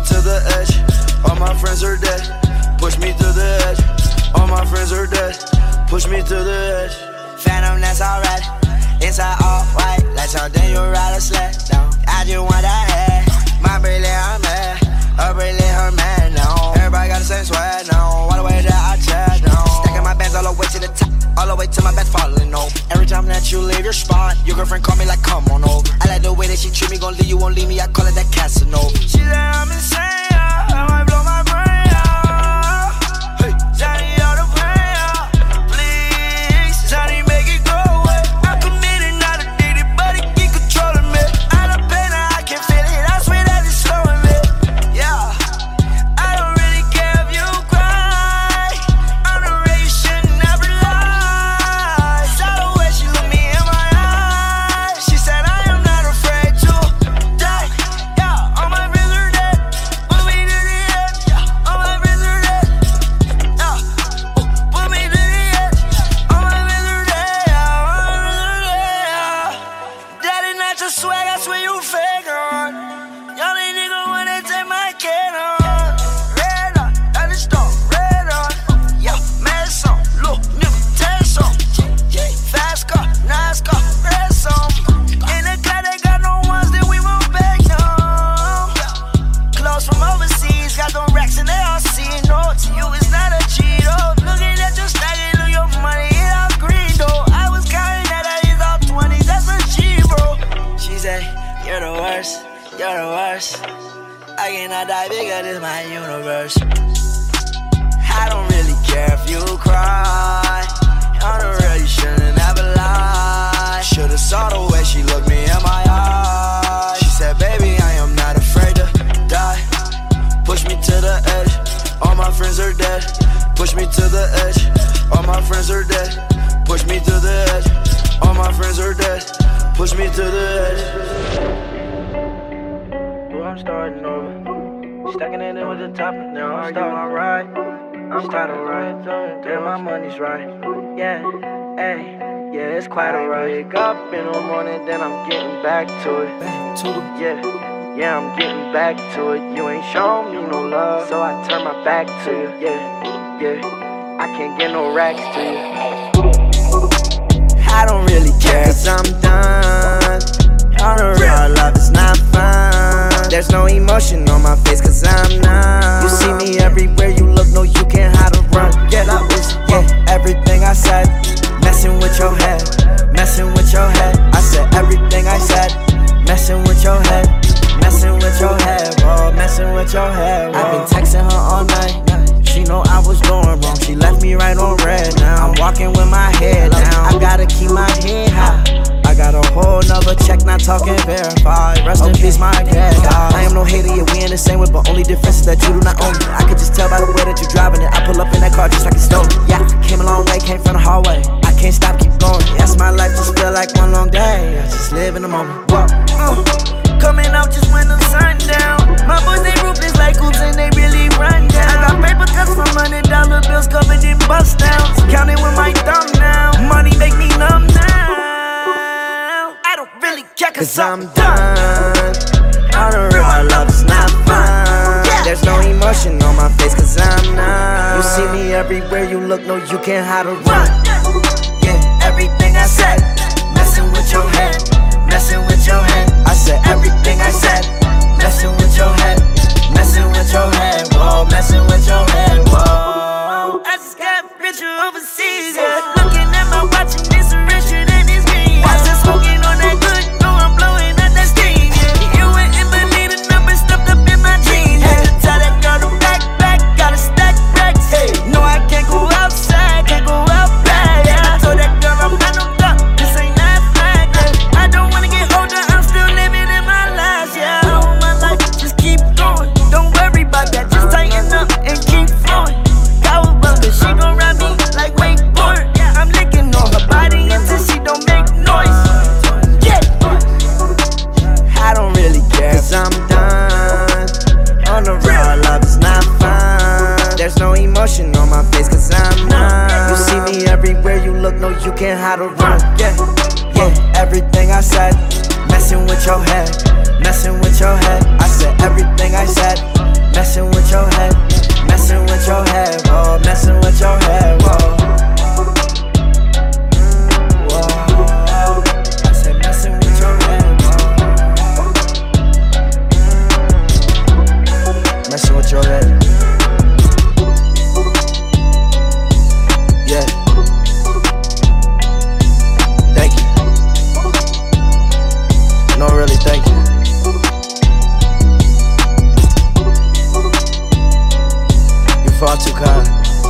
to the edge. All my friends are dead. Push me to the edge. All my friends are dead. Push me to the edge. Phantom, that's alright. Inside all white, like something you ride a sled down. I just want that head. My bracelet, I'm mad. Her bracelet, her man, no. Everybody got the same swag, no. All the way that I chat, no. Stacking my bands all the way to the top, all the way to my bed falling over. Every time that you leave your spot, your girlfriend call me like, come on over. I like the way that she treat me, gon' leave you, won't leave me. I call it that Casanova. She said I'm insane, I might blow my brain out. Hey, Johnny, all the pain out. Please, Johnny, make it go away. I'm committed, not addicted, but it keep controlling me. I don't pain, I can feel it. I swear that it's slowing me. Yeah, I don't really care if you cry. I'm the way you should never lie. Saw the way she looked me in my eyes. She said I am not afraid to die. Yeah, all my friends are dead. Put me to the edge. Yeah, all my friends are dead. Yeah, put me to the edge. All my friends are dead. Yeah, all my friends are dead. That is not your swag, I swear you fake on. Y'all ain't nigga wanna take my kid on. Red on, that is stone, red on. Yeah, mess on, look, nigga, test on. Fast car, nice car, press on. In the car, they got no ones that we won't back down. Clothes from overseas, got them racks and they all see. No, to you it's not a cheat, oh. Looking at your stacking, look your money, it all green, though. I was counting that I is all 20s, that's a G, bro. She said, you're the worst, you're the worst. I cannot die bigger, this my universe. I don't really care if you cry. On the real, you shouldn't ever lie. Should've saw the way she looked me in my eyes. She said, baby, I am not afraid to die. Push me to the edge. All my friends are dead. Push me to the edge. All my friends are dead. Push me to the edge. All my friends are dead. Push me to the edge. I'm starting over. Stacking it in with the top, now I'm starting alright. I'm quite alright, damn my money's right. Yeah, hey, yeah, it's quite alright. Wake up in the morning, then I'm getting back to it. Yeah, I'm getting back to it. You ain't shown me no love, so I turn my back to you. Yeah, I can't get no racks to you. I don't really care, cause I'm done. On the real, love is not fun. There's no emotion on my face, cause I'm numb. You see me everywhere you look, no, you can't hide or run. Yeah, everything I said, messing with your head, messing with your head. I said everything I said, messing with your head, messing with your head, whoa, messing with your head, whoa. I've been texting her all night, she know I was going wrong. She left me right on red now. I'm walking with my head down, I gotta keep my head high. I got a whole nother check, not talking verified. Rest in peace, my cat. I am no hater, yeah, we in the same way, but only difference is that you do not own me. I could just tell by the way that you're driving it. I pull up in that car just like it's stolen. Yeah, came a long way, came from the hallway. I can't stop, keep going. Yes, my life just feel like one long day. I just live in the moment. Whoa. Coming out just when the sun down. My boys, they ruthless like hoops and they really run down. I got paper cuts from $100 bills covered in bust downs. Counting with my thumb now. Money make me numb now. Really care cause I'm done. All the real love is not fun. There's no emotion on my face cause I'm numb. You see me everywhere you look, no you can't hide or run. Yeah, everything I said, messing with your head, messing with your head. I said everything I said, messing with your head, messing with your head, whoa, messing with your head, whoa. I just got a picture overseas, yeah. Looking at my watch and it's richer than it's green. I just smoking on that good. On my face cause I'm numb. You see me everywhere you look, no you can't hide or run. Yeah, everything I said, messing with your head, messing with your head. I said everything I said, Messing with your head, messing with your head, whoa, messing with your head, whoa. Whoa, I said messing with your head, whoa. Messing with your head. Yeah. Thank you. No, really, thank you. You're far too kind.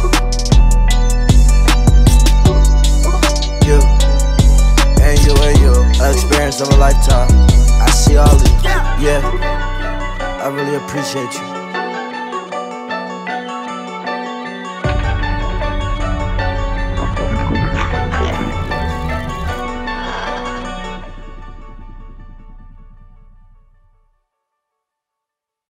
You and you, an experience of a lifetime. I see all of you. Yeah, I really appreciate you.